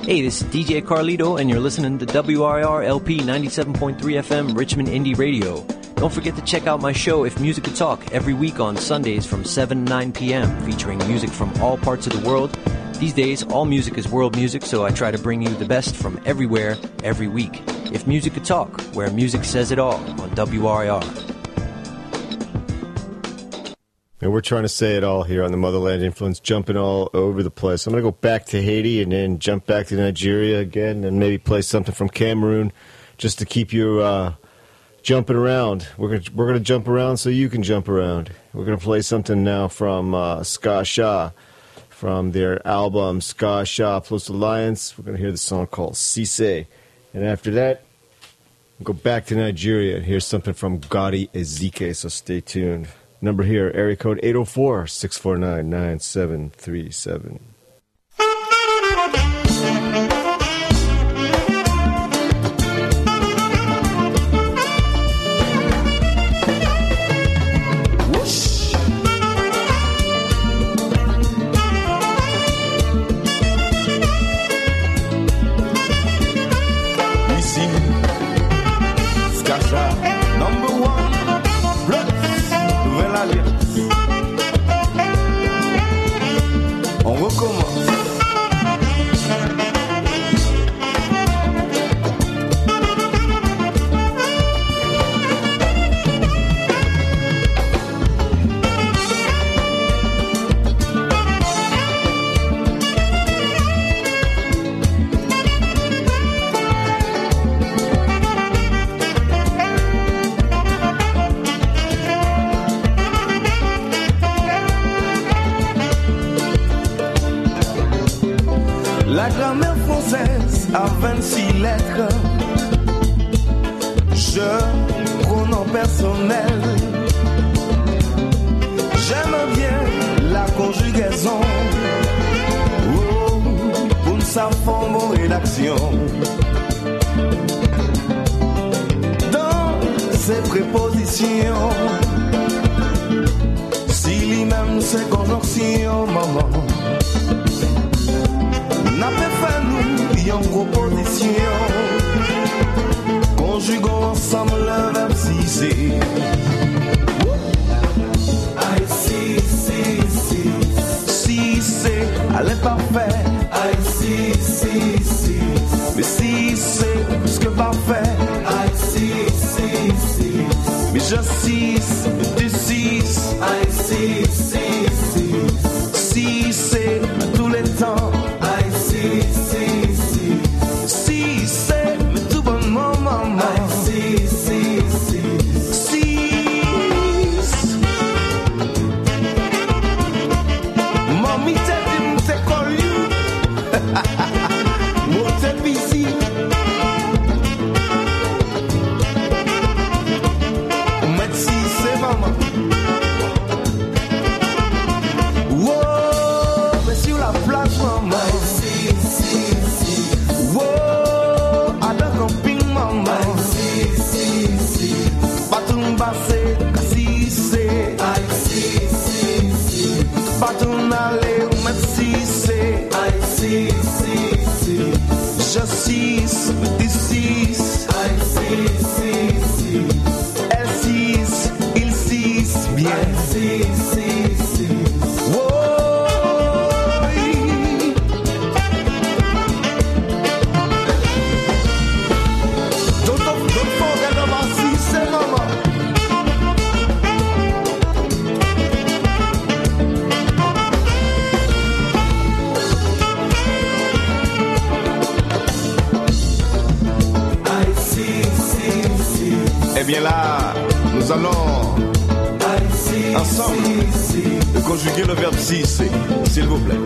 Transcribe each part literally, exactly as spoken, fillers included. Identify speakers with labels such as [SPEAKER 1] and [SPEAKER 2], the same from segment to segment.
[SPEAKER 1] Hey, this is D J Carlito, and you're listening to W R I R L P ninety-seven point three F M Richmond Indie Radio. Don't forget to check out my show, If Music Could Talk, every week on Sundays from seven to nine p.m., featuring music from all parts of the world. These days, all music is world music, so I try to bring you the best from everywhere, every week. If Music Could Talk, where music says it all, on W R I R.
[SPEAKER 2] And we're trying to say it all here on the Motherland Influence, jumping all over the place. I'm going to go back to Haiti and then jump back to Nigeria again and maybe play something from Cameroon just to keep you uh, jumping around. We're going we're gonna to jump around so you can jump around. We're going to play something now from uh, Ska Shah, from their album Ska Shah Plus Alliance. We're going to hear the song called Cisse. And after that, we'll go back to Nigeria and hear something from Gotti Ezike, so stay tuned. Number here, area code eight oh four, six four nine, nine seven three seven.
[SPEAKER 3] Eh bien là, nous allons ensemble conjuguer le verbe cisse, s'il vous plaît.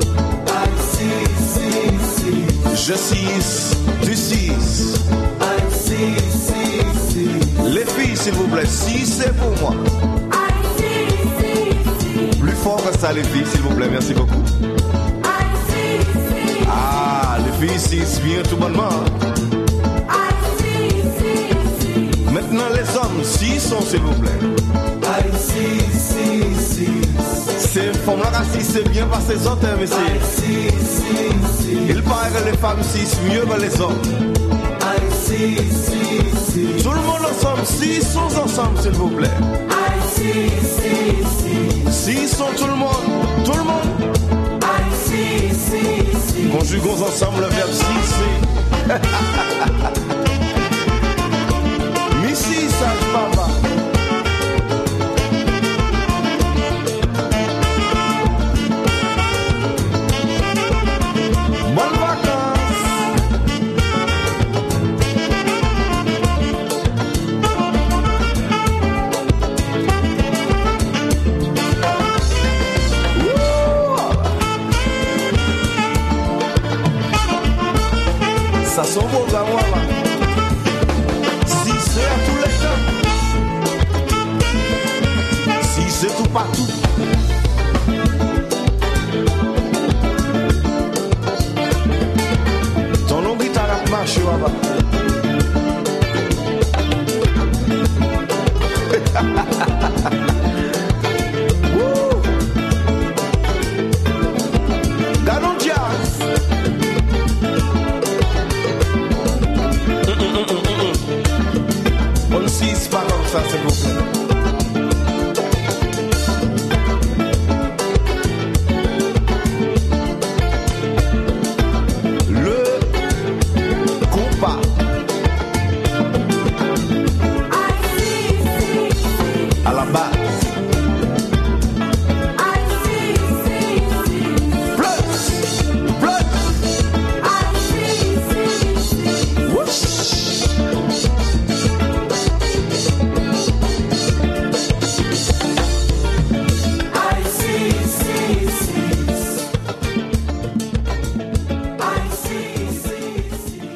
[SPEAKER 3] Je cisse, tu cisses. Les filles, s'il vous plaît, cisse pour moi. Plus fort que ça, les filles, s'il vous plaît, merci beaucoup. Ah, les filles cissent bien tout bonnement. Maintenant les hommes, s'ils sont s'il vous plaît. C'est une femme là qui c'est bien parce que les autres, mais c'est. Il paraît que les femmes six mieux que les hommes. Tout le monde ensemble, six sont ensemble, s'il vous plaît. Six sont tout le monde, tout le monde. Conjuguons ensemble le verbe six. Missy, sage papa. Bonnes vacances. Ça sent beau à moi là. Si c'est à tous les temps. Si c'est tout partout. Ton nom guitare a marché là-bas. Ganon jazz. On ne s'y pas comme ça, s'il vous plaît. À la base. Plus, plus. Whoosh. I see, see, see. I see, see, see.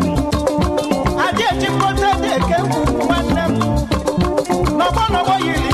[SPEAKER 4] Nobody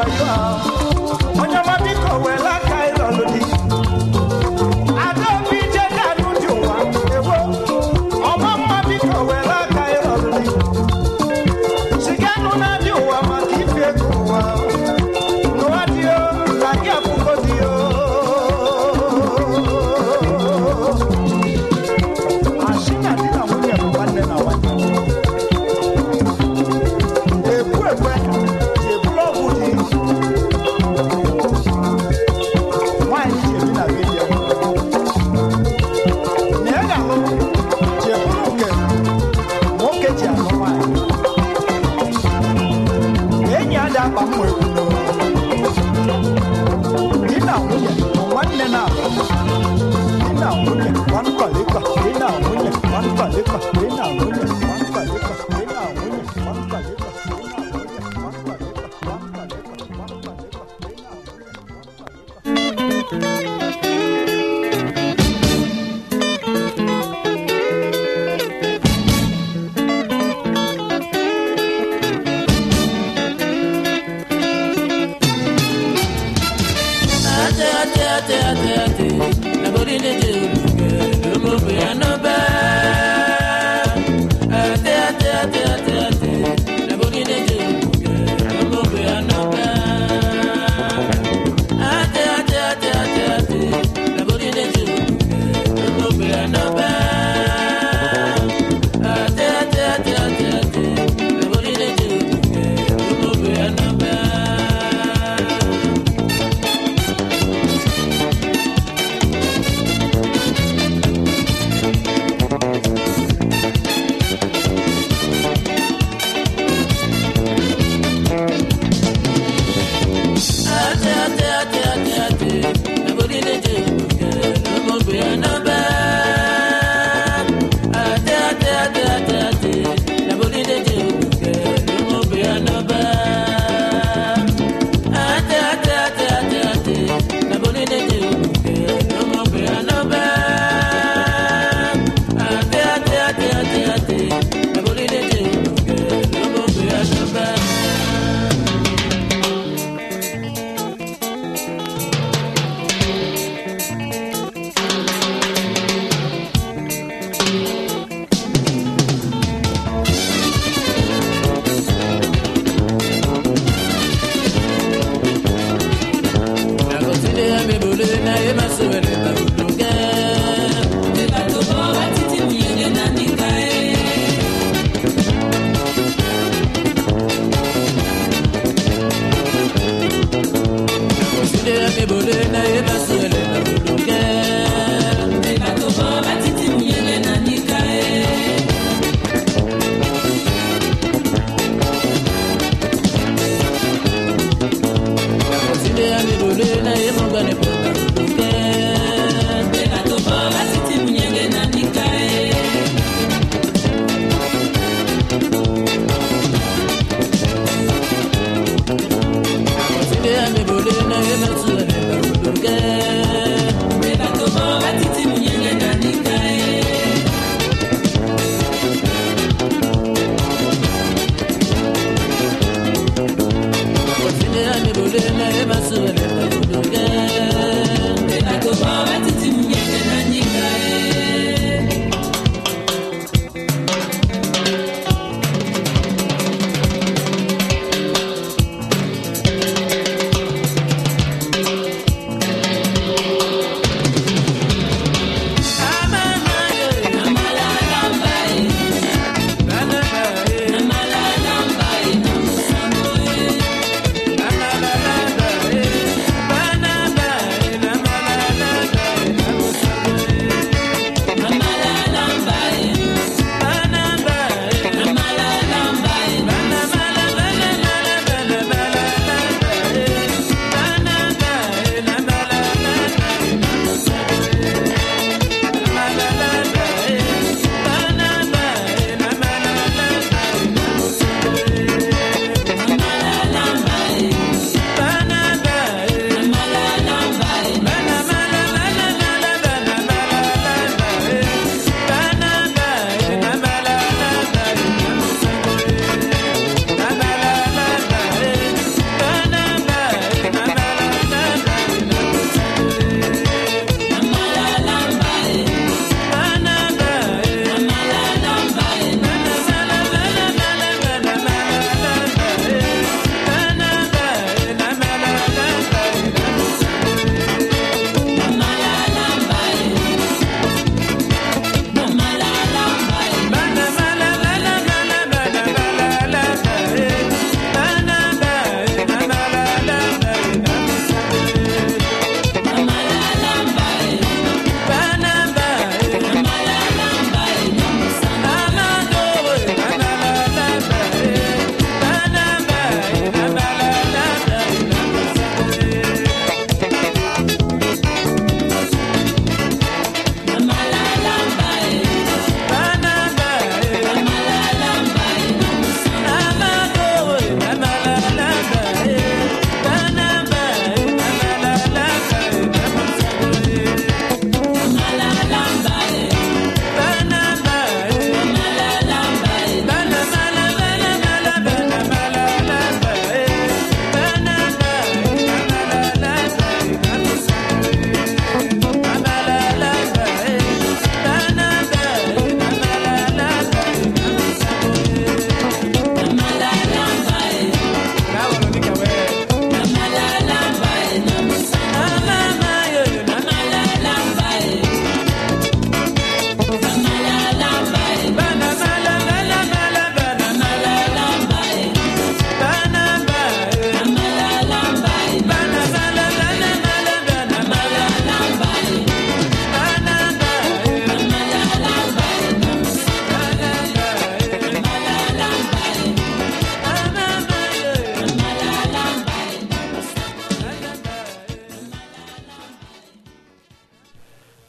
[SPEAKER 4] Hey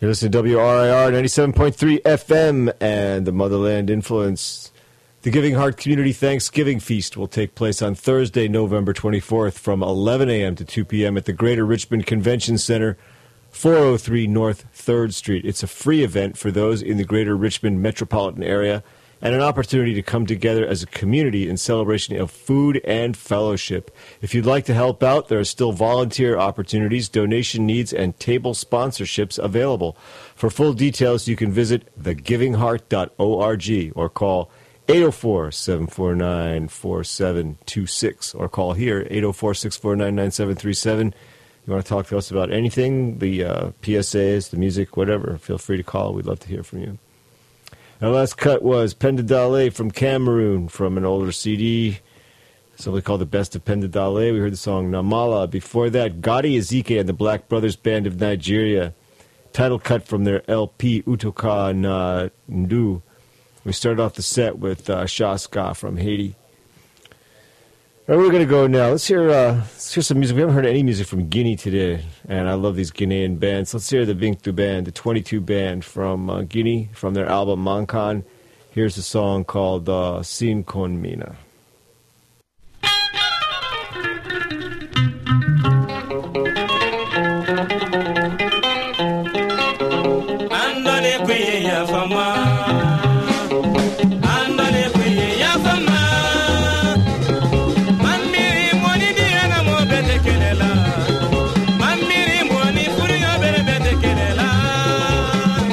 [SPEAKER 2] You're listening to W R I R ninety-seven point three F M and the Motherland Influence. The Giving Heart Community Thanksgiving Feast will take place on Thursday, November twenty-fourth from eleven a.m. to two p.m. at the Greater Richmond Convention Center, four oh three North third Street. It's a free event for those in the Greater Richmond metropolitan area and an opportunity to come together as a community in celebration of food and fellowship. If you'd like to help out, there are still volunteer opportunities, donation needs, and table sponsorships available. For full details, you can visit the giving heart dot org or call eight oh four, seven four nine, four seven two six or call here eight oh four, six four nine, nine seven three seven. You want to talk to us about anything, the uh, P S As, the music, whatever, feel free to call. We'd love to hear from you. Our last cut was Penda Dale from Cameroon from an older C D, something called The Best of Penda Dale. We heard the song Namala. Before that, Gotti Ezike and the Black Brothers Band of Nigeria, title cut from their L P Utoka Na Ndu. We started off the set with uh, Shaska from Haiti. All right, we're going to go now. Let's hear, uh, let's hear some music. We haven't heard any music from Guinea today, and I love these Guinean bands. Let's hear the Vinctu Band, the twenty-two Band from uh, Guinea, from their album Mankan. Here's a song called uh, Sin Con Mina.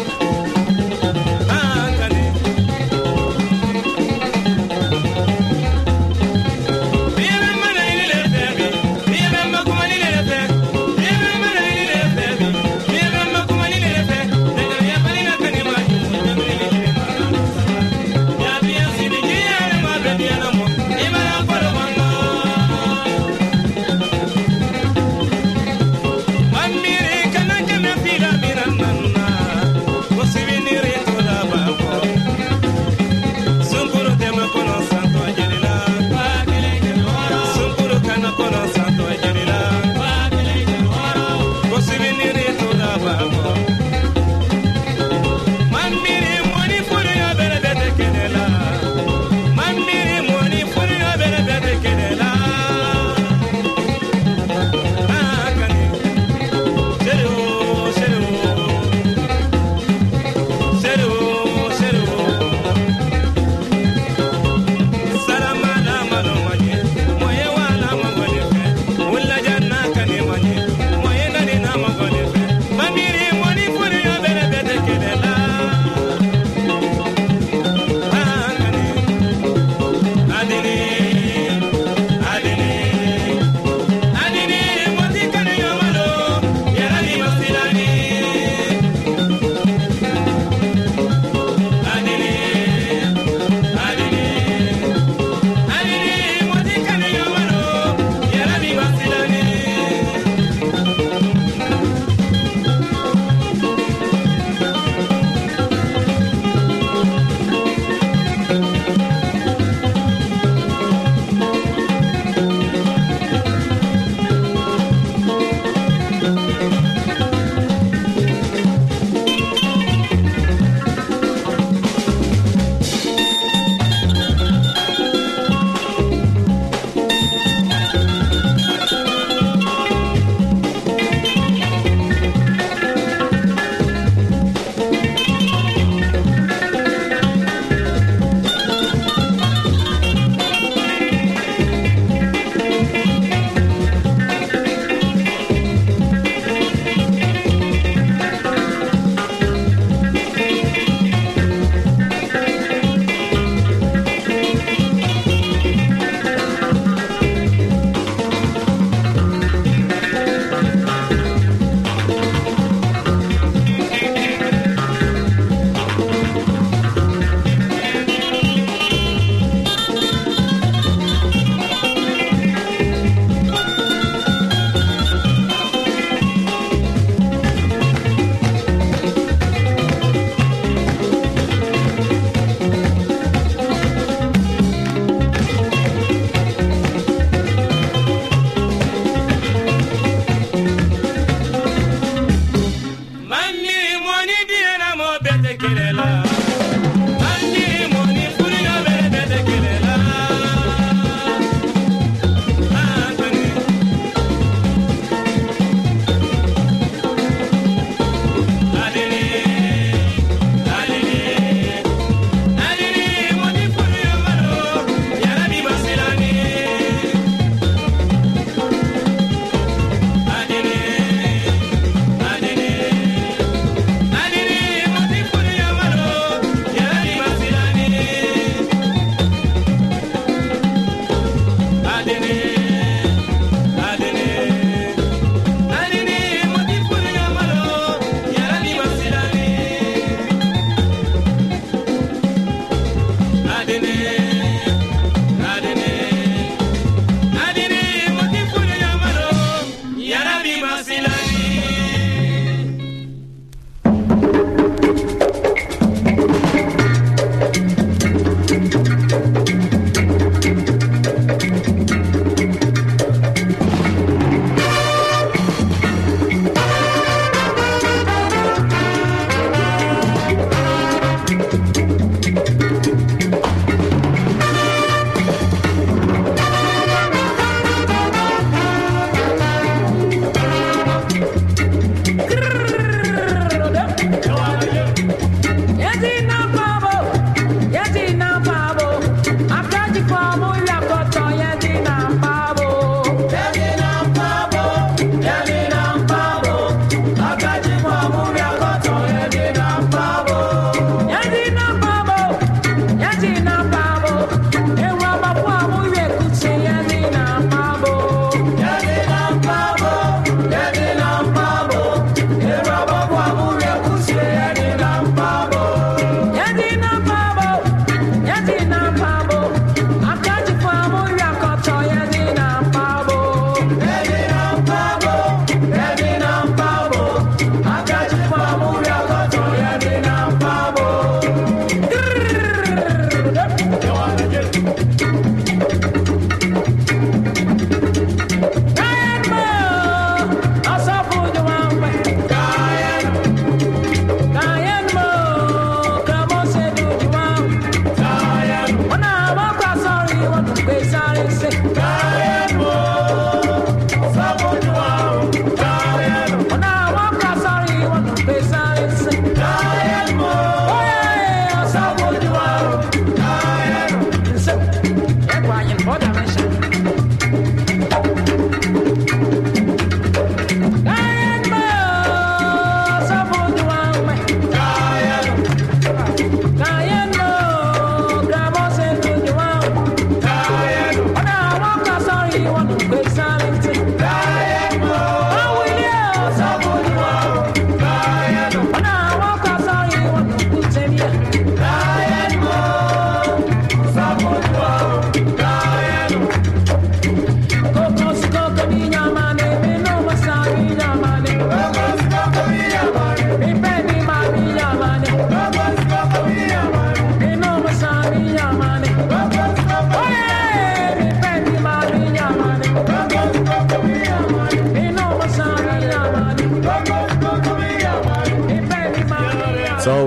[SPEAKER 4] Thank you.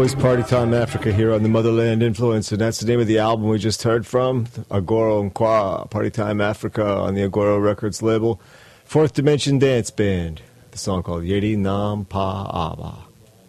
[SPEAKER 2] always Party Time Africa here on the Motherland Influence, and that's the name of the album we just heard from, Agoro Nkwa, Party Time Africa on the Agoro Records label. Fourth Dimension Dance Band, the song called Yeri Nam Pa Aba.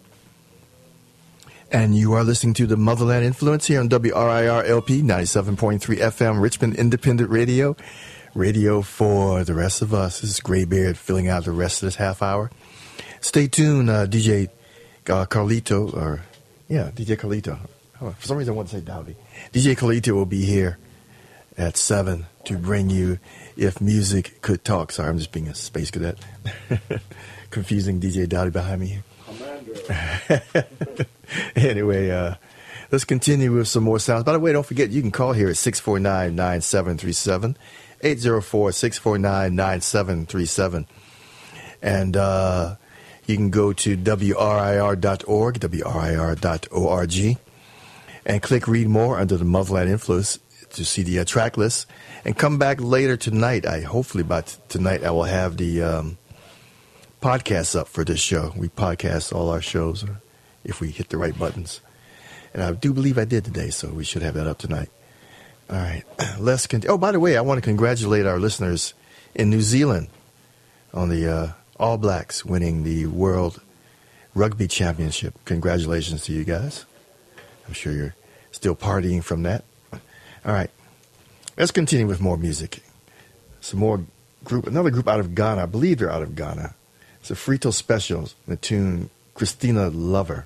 [SPEAKER 4] And you are listening to the Motherland Influence here on W R I R L P ninety-seven point three F M, Richmond Independent Radio. Radio for the rest of us. This is Graybeard filling out the rest of this half hour. Stay tuned, uh, D J uh, Carlito, or, yeah, D J Carlito. Oh, for some reason I want to say Dowdy. D J Carlito will be here at seven to bring you If Music Could Talk. Sorry, I'm just being a space cadet. Confusing D J Dowdy behind me here. Anyway, uh, let's continue with some more sounds. By the way, don't forget, you can call here at six four nine, nine seven three seven, eight zero four, six four nine, nine seven three seven. And uh, you can go to W R I R dot org, W R I R dot org, and click Read More under the Motherland Influence to see the uh, track list. And come back later tonight. I Hopefully by t- tonight I will have the um, podcasts up for this show. We podcast all our shows if we hit the right buttons. And I do believe I did today, so we should have that up tonight. All right. Let's continue. Oh, by the way, I want to congratulate our listeners in New Zealand on the uh, All Blacks winning the World Rugby Championship. Congratulations to you guys. I'm sure you're still partying from that. All right. Let's continue with more music. Some more group, another group out of Ghana. I believe they're out of Ghana. It's the Frito Specials, the tune Christina Lover.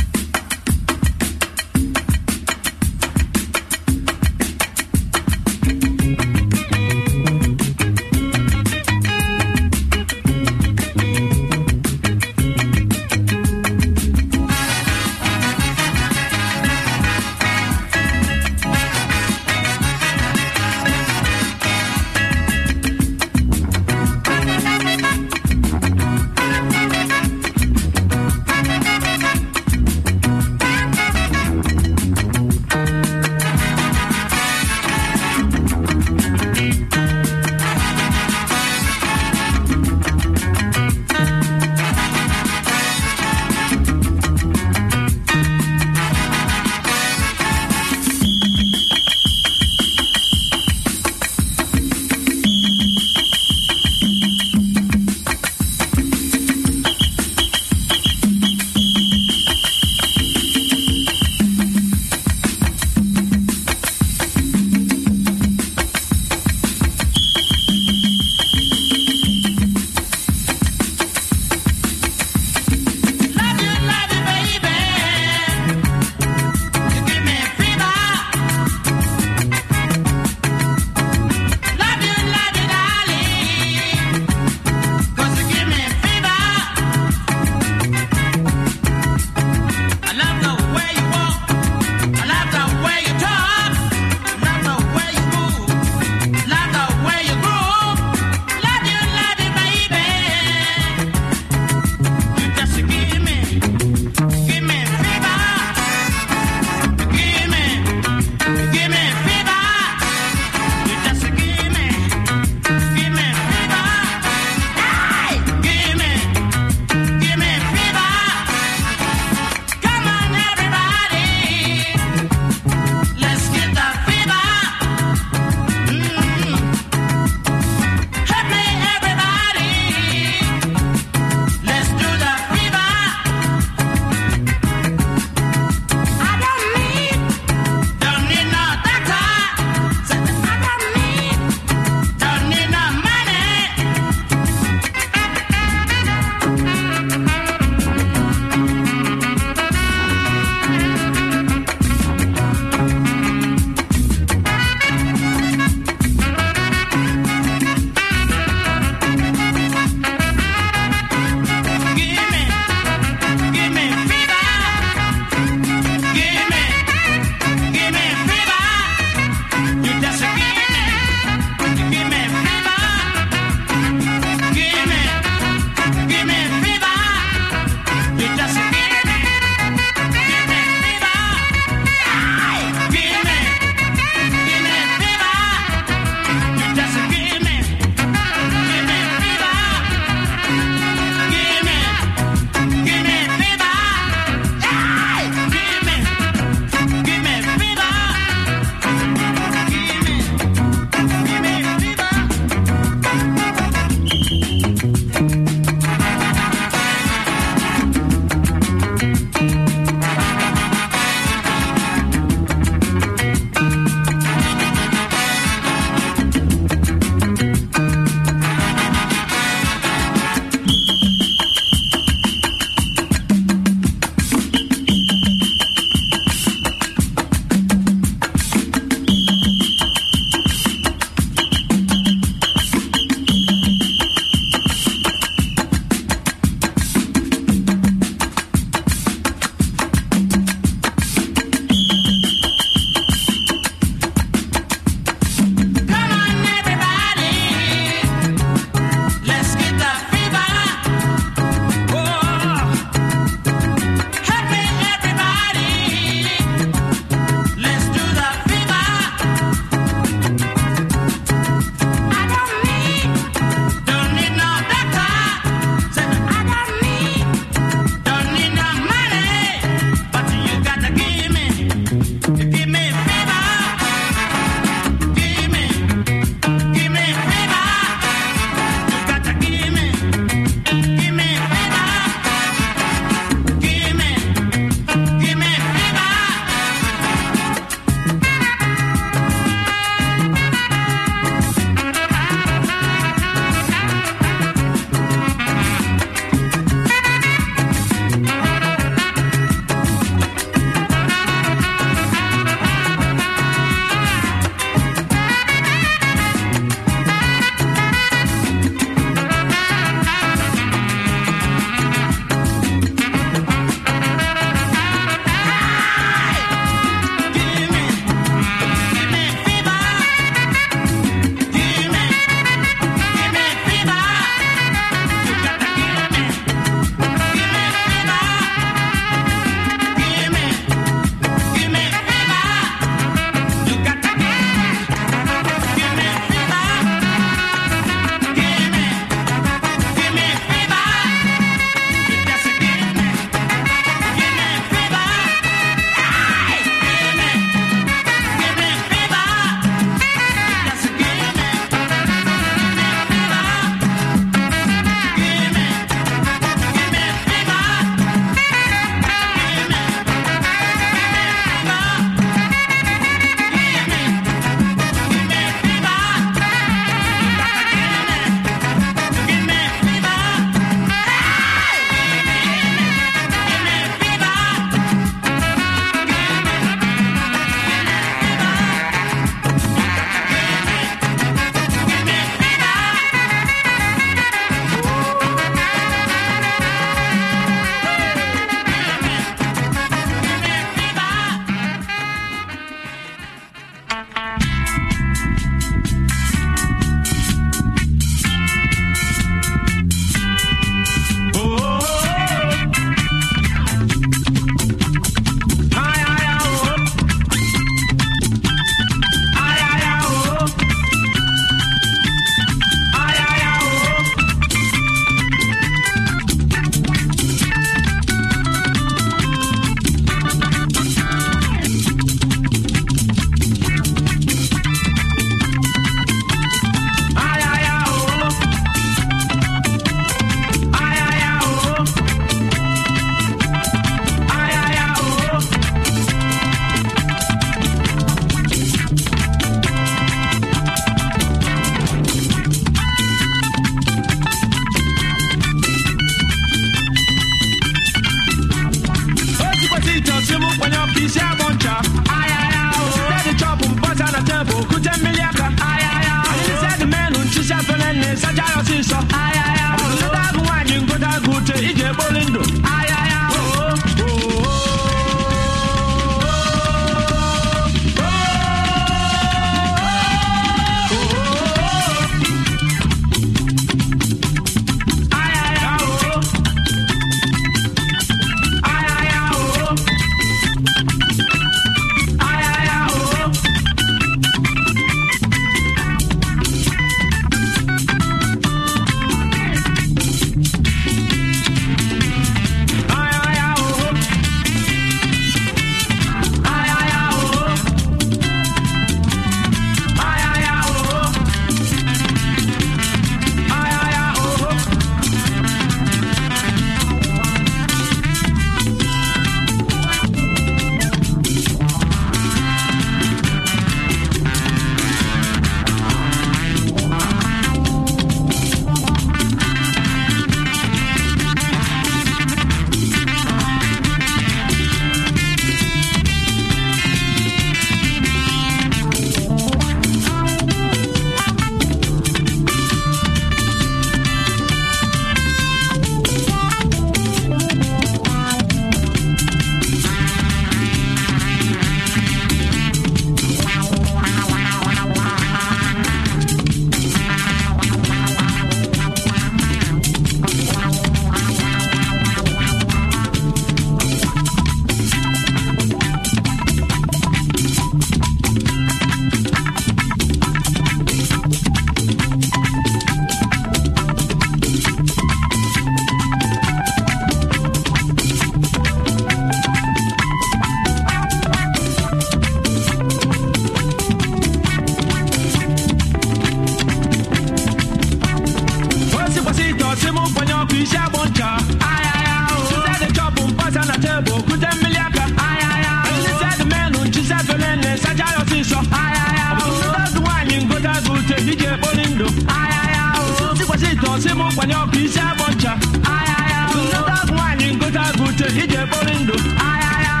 [SPEAKER 5] Simu Panyo Pisha Boncha. Ay, ay, ay. She said the chop on pass on the table. Good and Miliaka. Ay, ay, ay. And she said the man who she said the land is such a sister. Ay, ay, ay. That's the wine you go to go to D J Bolindo. Ay, ay, ay. She was it on Simu Panyo Pisha Boncha. Ay, ay, ay. That's the wine you go to go to D J Bolindo. Ay, ay, ay.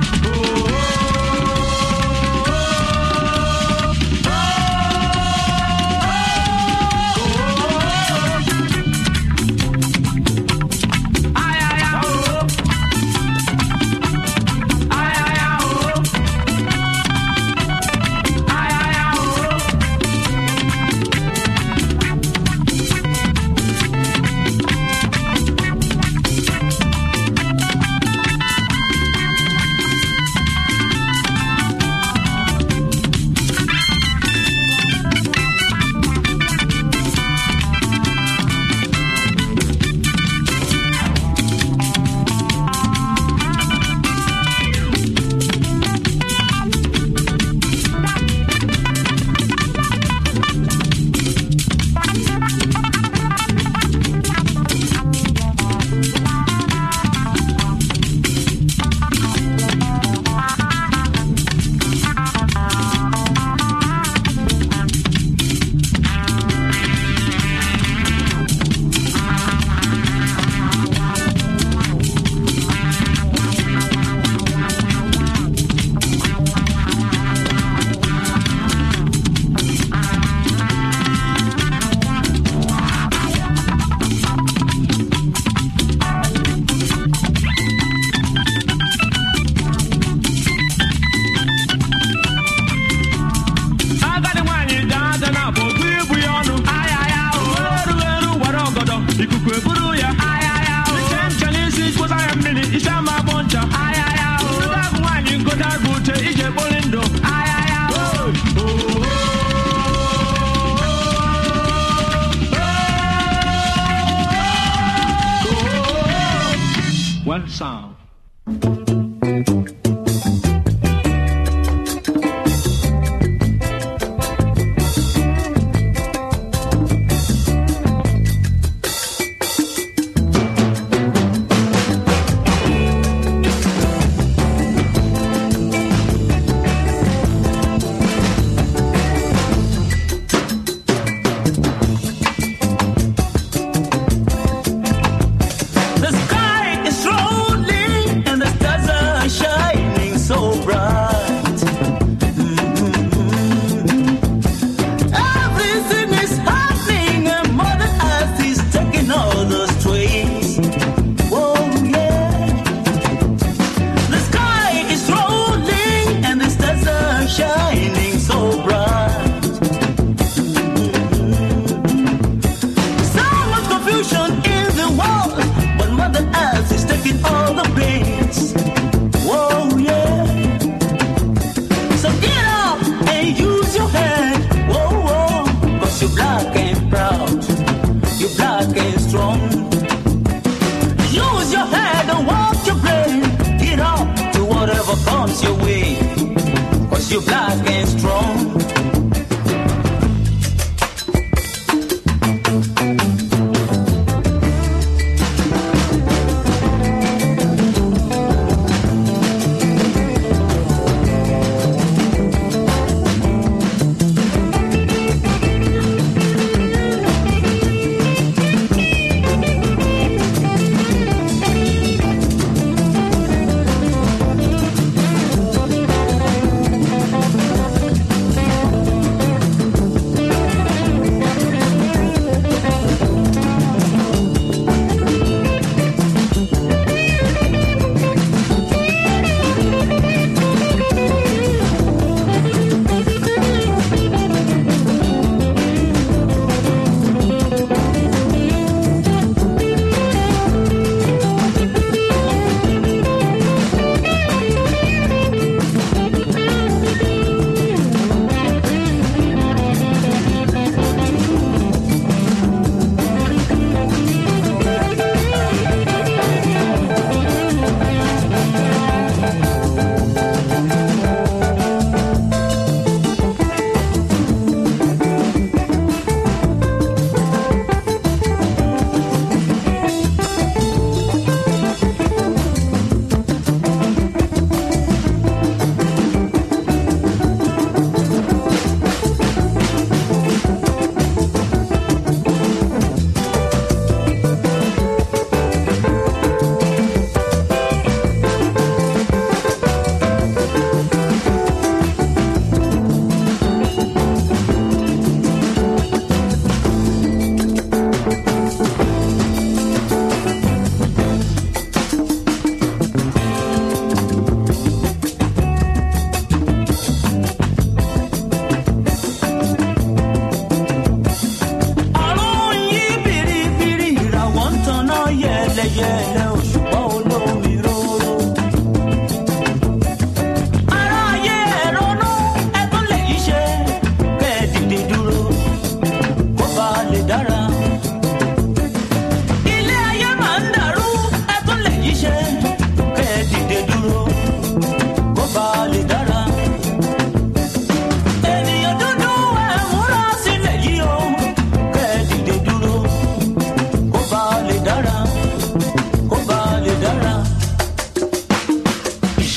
[SPEAKER 5] One sound.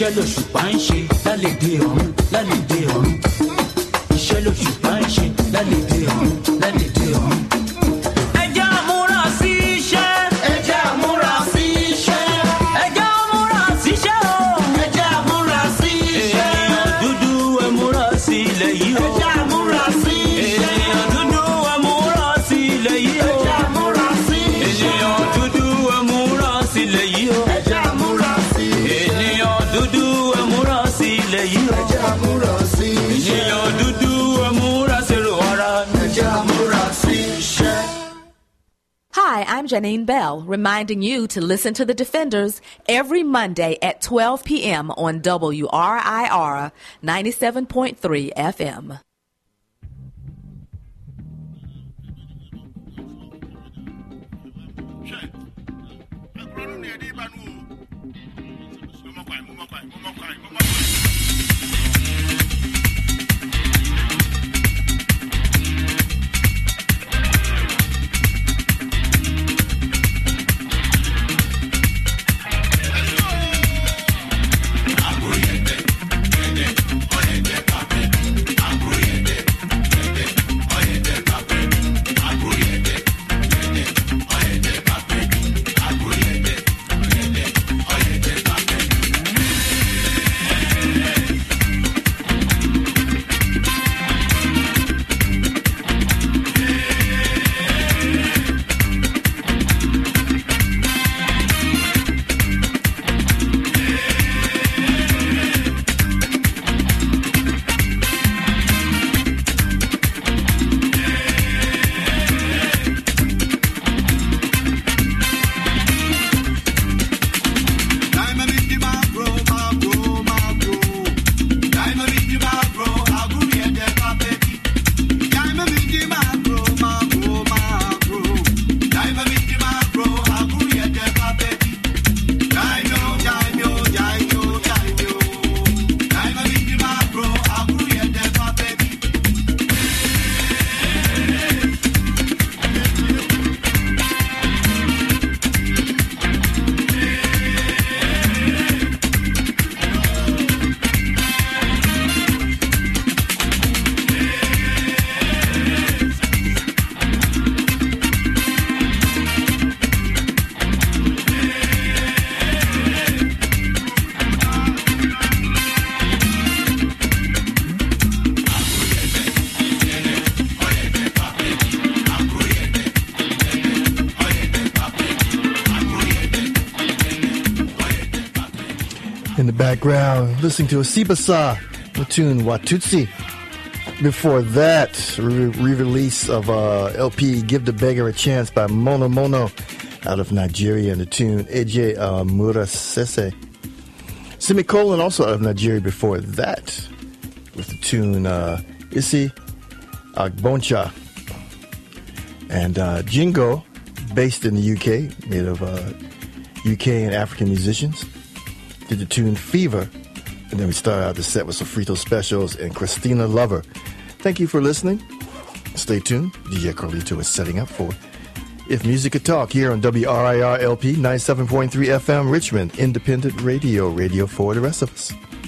[SPEAKER 6] iṣẹ́ lòṣùpá ń ṣe lálẹ́dẹ ọ̀run lálẹ́dẹ ọ̀run iṣẹ́ lòṣùpá ń ṣe lálẹ́dẹ ọ̀run lálẹ́dẹ ọ̀run. ẹ jẹ́ àmúra sí iṣẹ́. ẹ jẹ́ àmúra sí iṣẹ́. ẹ jẹ́ àmúra sí iṣẹ́ o. ẹ jẹ́ àmúra sí iṣẹ́. ènìyàn dúdú ẹ múra sí ilẹ̀ yìí o. ẹ jẹ́ àmúra sí iṣẹ́. ènìyàn dúdú ẹ múra sí ilẹ̀ yìí o. ẹ jẹ́ àmúra sí iṣẹ́. ènìyàn dúdú ẹ múra sí ilẹ̀ yìí o. ẹ jẹ́ àmúra sí iṣẹ́. ènìyàn dúdú ẹ múra sí ilẹ̀ yìí o. ẹ jẹ́ àmúra sí iṣẹ́. ènìyàn dúdú ẹ múra sí èrò ara. ẹ jẹ́ àmúra sí iṣẹ́.
[SPEAKER 7] Hi, I'm Janine Bell, reminding you to listen to The Defenders every Monday at twelve p.m. on W R I R ninety-seven point three F M.
[SPEAKER 4] In the background, listening to Asibasa, the tune Watutsi. Before that, re- re-release of uh, L P Give the Beggar a Chance by Mono Mono out of Nigeria, and the tune Eje uh, Murasese. Semicolon also out of Nigeria before that with the tune uh, Isi Agboncha. And uh, Jingo, based in the U K, made of uh, U K and African musicians, did the tune Fever. And then we started out the set with Sofrito Specials and Christina Lover. Thank you for listening. Stay tuned. D J Carlito is setting up for If Music Could Talk here on W R I R L P ninety-seven point three F M Richmond, independent radio, radio for the rest of us.